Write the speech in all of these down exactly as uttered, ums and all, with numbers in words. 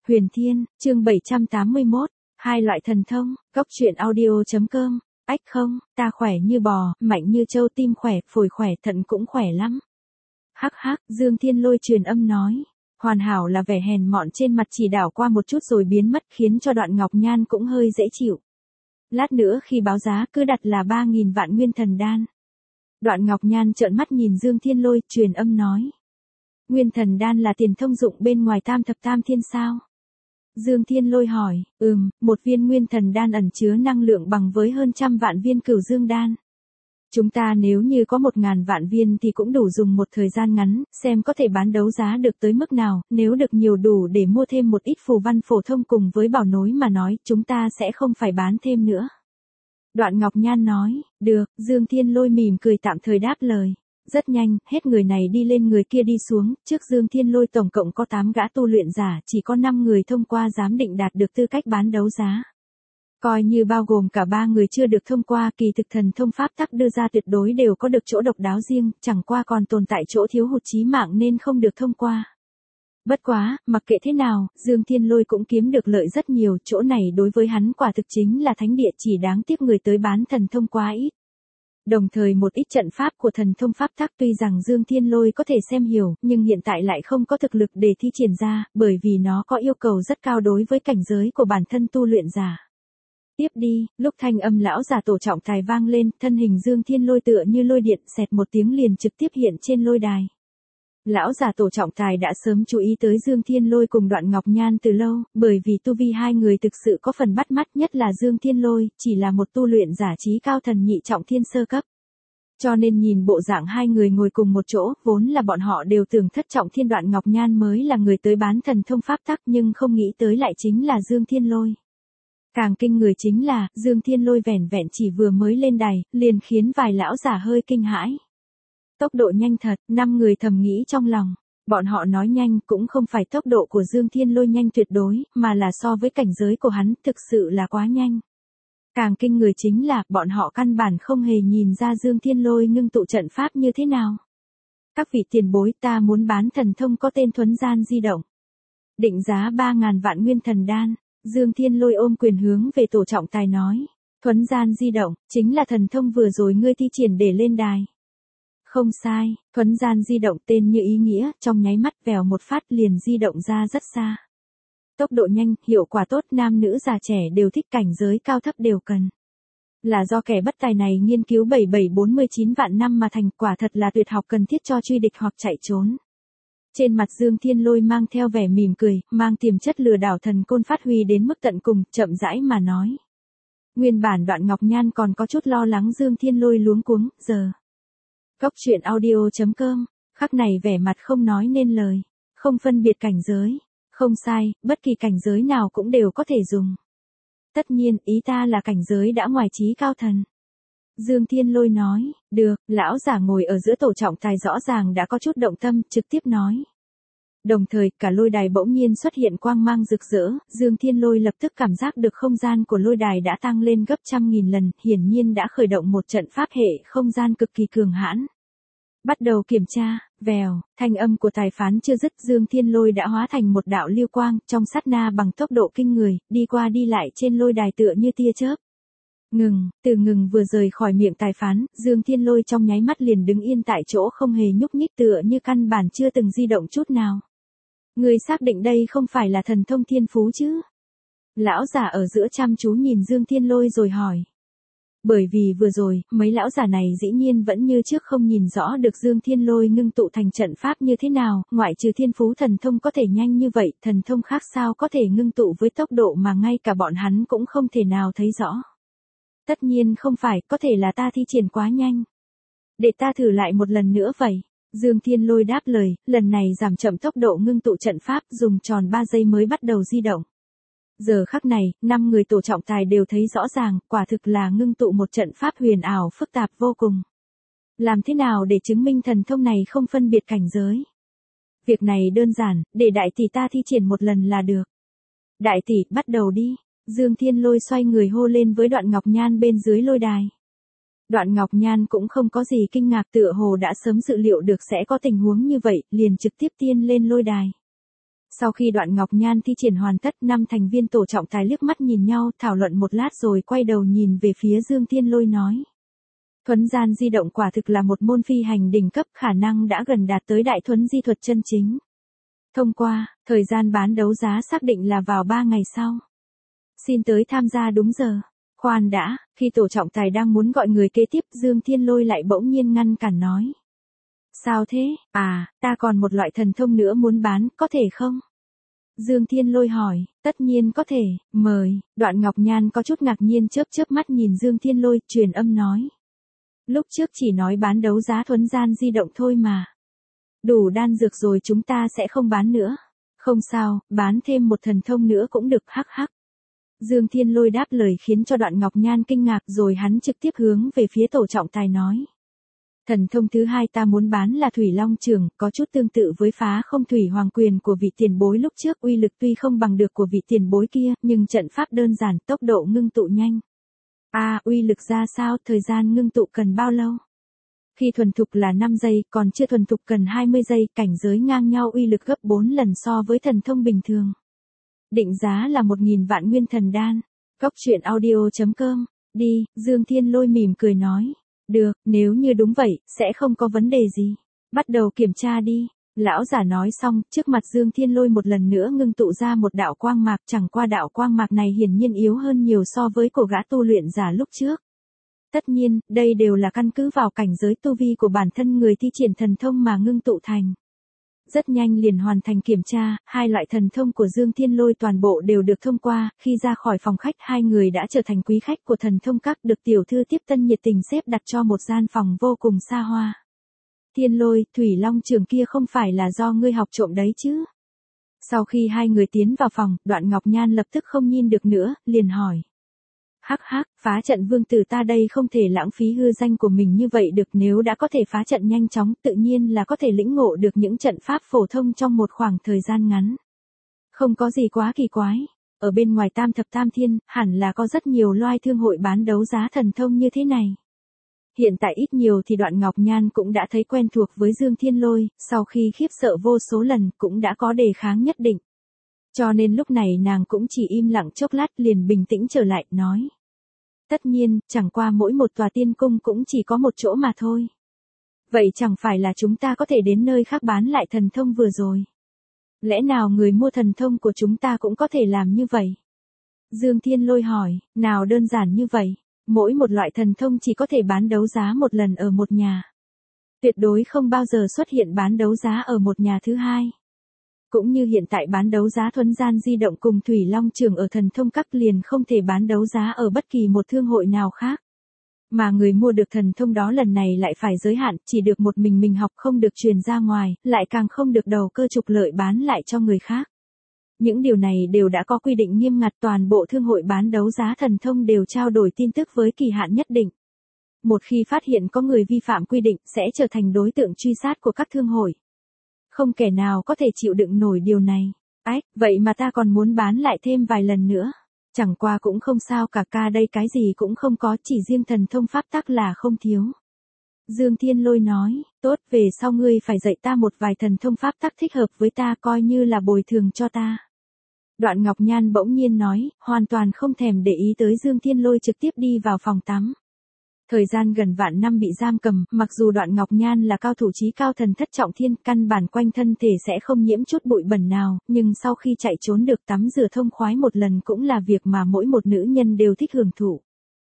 Huyền Thiên, chương bảy trăm tám mươi mốt, hai loại thần thông, góc truyện audio.com, ách không, ta khỏe như bò, mạnh như trâu, tim khỏe, phổi khỏe, thận cũng khỏe lắm. Hắc hắc, Dương Thiên Lôi truyền âm nói, hoàn hảo là vẻ hèn mọn trên mặt chỉ đảo qua một chút rồi biến mất khiến cho Đoạn Ngọc Nhan cũng hơi dễ chịu. Lát nữa khi báo giá cứ đặt là ba nghìn vạn nguyên thần đan. Đoạn Ngọc Nhan trợn mắt nhìn Dương Thiên Lôi, truyền âm nói. Nguyên thần đan là tiền thông dụng bên ngoài tam thập tam thiên sao? Dương Thiên Lôi hỏi, ừm, một viên nguyên thần đan ẩn chứa năng lượng bằng với hơn trăm vạn viên cửu dương đan. Chúng ta nếu như có một ngàn vạn viên thì cũng đủ dùng một thời gian ngắn, xem có thể bán đấu giá được tới mức nào, nếu được nhiều đủ để mua thêm một ít phù văn phổ thông cùng với bảo nối mà nói, chúng ta sẽ không phải bán thêm nữa. Đoạn Ngọc Nhan nói, được, Dương Thiên Lôi mỉm cười tạm thời đáp lời. Rất nhanh, hết người này đi lên người kia đi xuống, trước Dương Thiên Lôi tổng cộng có tám gã tu luyện giả, chỉ có năm người thông qua giám định đạt được tư cách bán đấu giá. Coi như bao gồm cả ba người chưa được thông qua, kỳ thực thần thông pháp tắc đưa ra tuyệt đối đều có được chỗ độc đáo riêng, chẳng qua còn tồn tại chỗ thiếu hụt chí mạng nên không được thông qua. Bất quá, mặc kệ thế nào, Dương Thiên Lôi cũng kiếm được lợi rất nhiều, chỗ này đối với hắn quả thực chính là thánh địa, chỉ đáng tiếc người tới bán thần thông quá ít. Đồng thời một ít trận pháp của thần thông pháp tắc tuy rằng Dương Thiên Lôi có thể xem hiểu, nhưng hiện tại lại không có thực lực để thi triển ra, bởi vì nó có yêu cầu rất cao đối với cảnh giới của bản thân tu luyện giả. Tiếp đi, lúc thanh âm lão giả tổ trọng tài vang lên, thân hình Dương Thiên Lôi tựa như lôi điện, xẹt một tiếng liền trực tiếp hiện trên lôi đài. Lão giả tổ trọng tài đã sớm chú ý tới Dương Thiên Lôi cùng Đoạn Ngọc Nhan từ lâu, bởi vì tu vi hai người thực sự có phần bắt mắt, nhất là Dương Thiên Lôi, chỉ là một tu luyện giả trí cao thần nhị trọng thiên sơ cấp. Cho nên nhìn bộ dạng hai người ngồi cùng một chỗ, vốn là bọn họ đều tưởng thất trọng thiên Đoạn Ngọc Nhan mới là người tới bán thần thông pháp tắc, nhưng không nghĩ tới lại chính là Dương Thiên Lôi. Càng kinh người chính là, Dương Thiên Lôi vẻn vẹn chỉ vừa mới lên đài, liền khiến vài lão giả hơi kinh hãi. Tốc độ nhanh thật, năm người thầm nghĩ trong lòng. Bọn họ nói nhanh cũng không phải tốc độ của Dương Thiên Lôi nhanh tuyệt đối, mà là so với cảnh giới của hắn thực sự là quá nhanh. Càng kinh người chính là, bọn họ căn bản không hề nhìn ra Dương Thiên Lôi ngưng tụ trận pháp như thế nào. Các vị tiền bối, ta muốn bán thần thông có tên Thuấn Gian Di Động. Định giá ba ngàn vạn nguyên thần đan. Dương Thiên Lôi ôm quyền hướng về tổ trọng tài nói. Thuấn Gian Di Động, chính là thần thông vừa rồi ngươi thi triển để lên đài. Không sai, Thuấn Gian Di Động tên như ý nghĩa, trong nháy mắt vèo một phát liền di động ra rất xa. Tốc độ nhanh, hiệu quả tốt, nam nữ già trẻ đều thích, cảnh giới cao thấp đều cần. Là do kẻ bất tài này nghiên cứu bảy bảy bốn mươi chín vạn năm mà thành, quả thật là tuyệt học cần thiết cho truy địch hoặc chạy trốn. Trên mặt Dương Thiên Lôi mang theo vẻ mỉm cười, mang tiềm chất lừa đảo thần côn phát huy đến mức tận cùng, chậm rãi mà nói. Nguyên bản Đoạn Ngọc Nhan còn có chút lo lắng Dương Thiên Lôi luống cuống, giờ. Góc truyện audio.com, khắc này vẻ mặt không nói nên lời, không phân biệt cảnh giới, không sai, bất kỳ cảnh giới nào cũng đều có thể dùng. Tất nhiên, ý ta là cảnh giới đã ngoài trí cao thần. Dương Thiên Lôi nói, được, lão giả ngồi ở giữa tổ trọng tài rõ ràng đã có chút động tâm, trực tiếp nói. Đồng thời, cả lôi đài bỗng nhiên xuất hiện quang mang rực rỡ, Dương Thiên Lôi lập tức cảm giác được không gian của lôi đài đã tăng lên gấp trăm nghìn lần, hiển nhiên đã khởi động một trận pháp hệ không gian cực kỳ cường hãn. Bắt đầu kiểm tra, vèo, thanh âm của tài phán chưa dứt, Dương Thiên Lôi đã hóa thành một đạo lưu quang, trong sát na bằng tốc độ kinh người, đi qua đi lại trên lôi đài tựa như tia chớp. Ngừng, từ ngừng vừa rời khỏi miệng tài phán, Dương Thiên Lôi trong nháy mắt liền đứng yên tại chỗ không hề nhúc nhích tựa như căn bản chưa từng di động chút nào. Người xác định đây không phải là thần thông thiên phú chứ? Lão giả ở giữa chăm chú nhìn Dương Thiên Lôi rồi hỏi. Bởi vì vừa rồi, mấy lão giả này dĩ nhiên vẫn như trước không nhìn rõ được Dương Thiên Lôi ngưng tụ thành trận pháp như thế nào, ngoại trừ thiên phú thần thông có thể nhanh như vậy, thần thông khác sao có thể ngưng tụ với tốc độ mà ngay cả bọn hắn cũng không thể nào thấy rõ. Tất nhiên không phải, có thể là ta thi triển quá nhanh. Để ta thử lại một lần nữa vậy. Dương Thiên Lôi đáp lời, lần này giảm chậm tốc độ ngưng tụ trận pháp, dùng tròn ba giây mới bắt đầu di động. Giờ khắc này, năm người tổ trọng tài đều thấy rõ ràng, quả thực là ngưng tụ một trận pháp huyền ảo phức tạp vô cùng. Làm thế nào để chứng minh thần thông này không phân biệt cảnh giới? Việc này đơn giản, để đại tỷ ta thi triển một lần là được. Đại tỷ, bắt đầu đi. Dương Thiên Lôi xoay người hô lên với Đoạn Ngọc Nhan bên dưới lôi đài. Đoạn Ngọc Nhan cũng không có gì kinh ngạc, tựa hồ đã sớm dự liệu được sẽ có tình huống như vậy, liền trực tiếp tiên lên lôi đài. Sau khi Đoạn Ngọc Nhan thi triển hoàn tất, năm thành viên tổ trọng tài liếc mắt nhìn nhau, thảo luận một lát rồi quay đầu nhìn về phía Dương Thiên Lôi nói. Thuấn gian di động quả thực là một môn phi hành đỉnh cấp, khả năng đã gần đạt tới đại thuấn di thuật chân chính. Thông qua, thời gian bán đấu giá xác định là vào ba ngày sau. Xin tới tham gia đúng giờ. Khoan đã, khi tổ trọng tài đang muốn gọi người kế tiếp, Dương Thiên Lôi lại bỗng nhiên ngăn cản nói. Sao thế, à, ta còn một loại thần thông nữa muốn bán, có thể không? Dương Thiên Lôi hỏi, tất nhiên có thể, mời. Đoạn Ngọc Nhan có chút ngạc nhiên chớp chớp mắt nhìn Dương Thiên Lôi, truyền âm nói. Lúc trước chỉ nói bán đấu giá thuấn gian di động thôi mà. Đủ đan dược rồi, chúng ta sẽ không bán nữa. Không sao, bán thêm một thần thông nữa cũng được, hắc hắc. Dương Thiên Lôi đáp lời khiến cho Đoạn Ngọc Nhan kinh ngạc, rồi hắn trực tiếp hướng về phía tổ trọng tài nói. Thần thông thứ hai ta muốn bán là Thủy Long Trường, có chút tương tự với Phá Không Thủy Hoàng Quyền của vị tiền bối lúc trước, uy lực tuy không bằng được của vị tiền bối kia, nhưng trận pháp đơn giản, tốc độ ngưng tụ nhanh. À, uy lực ra sao, thời gian ngưng tụ cần bao lâu? Khi thuần thục là năm giây, còn chưa thuần thục cần hai mươi giây, cảnh giới ngang nhau, uy lực gấp bốn lần so với thần thông bình thường. Định giá là một nghìn vạn nguyên thần đan. Cốc truyện audio chấm com. Đi, Dương Thiên Lôi mỉm cười nói. Được, nếu như đúng vậy, sẽ không có vấn đề gì. Bắt đầu kiểm tra đi. Lão giả nói xong, trước mặt Dương Thiên Lôi một lần nữa ngưng tụ ra một đạo quang mạc, chẳng qua đạo quang mạc này hiển nhiên yếu hơn nhiều so với của gã tu luyện giả lúc trước. Tất nhiên, đây đều là căn cứ vào cảnh giới tu vi của bản thân người thi triển thần thông mà ngưng tụ thành. Rất nhanh liền hoàn thành kiểm tra, hai loại thần thông của Dương Thiên Lôi toàn bộ đều được thông qua, khi ra khỏi phòng khách hai người đã trở thành quý khách của thần thông các, được tiểu thư tiếp tân nhiệt tình xếp đặt cho một gian phòng vô cùng xa hoa. Thiên Lôi, Thủy Long Trường kia không phải là do ngươi học trộm đấy chứ? Sau khi hai người tiến vào phòng, Đoạn Ngọc Nhan lập tức không nhìn được nữa, liền hỏi. Hắc hắc, phá trận vương tử ta đây không thể lãng phí hư danh của mình như vậy được, nếu đã có thể phá trận nhanh chóng, tự nhiên là có thể lĩnh ngộ được những trận pháp phổ thông trong một khoảng thời gian ngắn. Không có gì quá kỳ quái, ở bên ngoài Tam Thập Tam Thiên, hẳn là có rất nhiều loài thương hội bán đấu giá thần thông như thế này. Hiện tại ít nhiều thì Đoạn Ngọc Nhan cũng đã thấy quen thuộc với Dương Thiên Lôi, sau khi khiếp sợ vô số lần cũng đã có đề kháng nhất định. Cho nên lúc này nàng cũng chỉ im lặng chốc lát liền bình tĩnh trở lại, nói. Tất nhiên, chẳng qua mỗi một tòa tiên cung cũng chỉ có một chỗ mà thôi. Vậy chẳng phải là chúng ta có thể đến nơi khác bán lại thần thông vừa rồi. Lẽ nào người mua thần thông của chúng ta cũng có thể làm như vậy? Dương Thiên Lôi hỏi, nào đơn giản như vậy, mỗi một loại thần thông chỉ có thể bán đấu giá một lần ở một nhà. Tuyệt đối không bao giờ xuất hiện bán đấu giá ở một nhà thứ hai. Cũng như hiện tại bán đấu giá thuấn gian di động cùng Thủy Long Trường ở thần thông các liền không thể bán đấu giá ở bất kỳ một thương hội nào khác. Mà người mua được thần thông đó lần này lại phải giới hạn, chỉ được một mình mình học, không được truyền ra ngoài, lại càng không được đầu cơ trục lợi bán lại cho người khác. Những điều này đều đã có quy định nghiêm ngặt, toàn bộ thương hội bán đấu giá thần thông đều trao đổi tin tức với kỳ hạn nhất định. Một khi phát hiện có người vi phạm quy định sẽ trở thành đối tượng truy sát của các thương hội. Không kẻ nào có thể chịu đựng nổi điều này. Ách, vậy mà ta còn muốn bán lại thêm vài lần nữa. Chẳng qua cũng không sao cả, ca đây cái gì cũng không có, chỉ riêng thần thông pháp tắc là không thiếu. Dương Thiên Lôi nói, tốt, về sau ngươi phải dạy ta một vài thần thông pháp tắc thích hợp với ta, coi như là bồi thường cho ta. Đoạn Ngọc Nhan bỗng nhiên nói, hoàn toàn không thèm để ý tới Dương Thiên Lôi, trực tiếp đi vào phòng tắm. Thời gian gần vạn năm bị giam cầm, mặc dù Đoạn Ngọc Nhan là cao thủ chí cao thần thất trọng thiên, căn bản quanh thân thể sẽ không nhiễm chút bụi bẩn nào, nhưng sau khi chạy trốn được tắm rửa thông khoái một lần cũng là việc mà mỗi một nữ nhân đều thích hưởng thụ.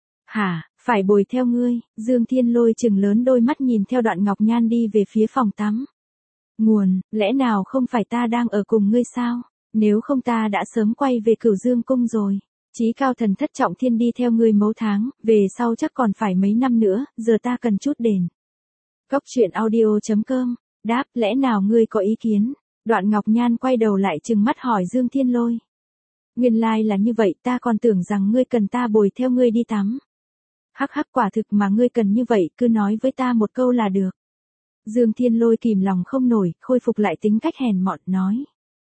Hả, phải bồi theo ngươi? Dương Thiên Lôi trừng lớn đôi mắt nhìn theo Đoạn Ngọc Nhan đi về phía phòng tắm. Nguồn, lẽ nào không phải ta đang ở cùng ngươi sao? Nếu không ta đã sớm quay về Cửu Dương cung rồi. Chí cao thần thất trọng thiên đi theo ngươi mấu tháng, về sau chắc còn phải mấy năm nữa, giờ ta cần chút đền. Cốc truyện audio chấm com. Đáp, lẽ nào ngươi có ý kiến? Đoạn Ngọc Nhan quay đầu lại trừng mắt hỏi Dương Thiên Lôi. Nguyên lai là như vậy, ta còn tưởng rằng ngươi cần ta bồi theo ngươi đi tắm. Hắc hắc, quả thực mà ngươi cần như vậy, cứ nói với ta một câu là được. Dương Thiên Lôi kìm lòng không nổi, khôi phục lại tính cách hèn mọn, nói.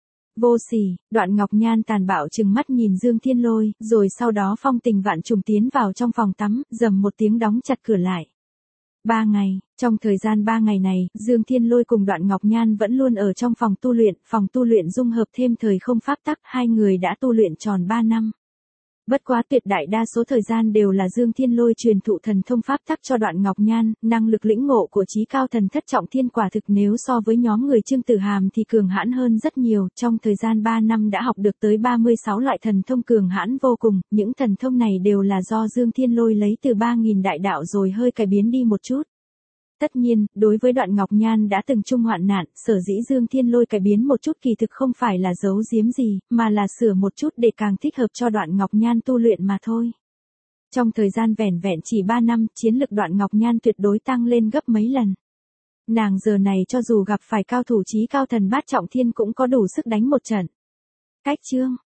Vô sỉ. Đoạn Ngọc Nhan tàn bạo trừng mắt nhìn Dương Thiên Lôi, rồi sau đó phong tình vạn trùng tiến vào trong phòng tắm, rầm một tiếng đóng chặt cửa lại. Ba ngày, trong thời gian ba ngày này, Dương Thiên Lôi cùng Đoạn Ngọc Nhan vẫn luôn ở trong phòng tu luyện, phòng tu luyện dung hợp thêm thời không pháp tắc, hai người đã tu luyện tròn ba năm. Bất quá tuyệt đại đa số thời gian đều là Dương Thiên Lôi truyền thụ thần thông pháp tắc cho Đoạn Ngọc Nhan, năng lực lĩnh ngộ của chí cao thần thất trọng thiên quả thực nếu so với nhóm người Trương Tử Hàm thì cường hãn hơn rất nhiều, trong thời gian ba năm đã học được tới ba mươi sáu loại thần thông cường hãn vô cùng, những thần thông này đều là do Dương Thiên Lôi lấy từ ba nghìn đại đạo rồi hơi cải biến đi một chút. Tất nhiên, đối với Đoạn Ngọc Nhan đã từng chung hoạn nạn, sở dĩ Dương Thiên Lôi cải biến một chút kỳ thực không phải là giấu giếm gì, mà là sửa một chút để càng thích hợp cho Đoạn Ngọc Nhan tu luyện mà thôi. Trong thời gian vẻn vẹn chỉ ba năm, chiến lực Đoạn Ngọc Nhan tuyệt đối tăng lên gấp mấy lần. Nàng giờ này cho dù gặp phải cao thủ chí cao thần bát trọng thiên cũng có đủ sức đánh một trận. Cách chương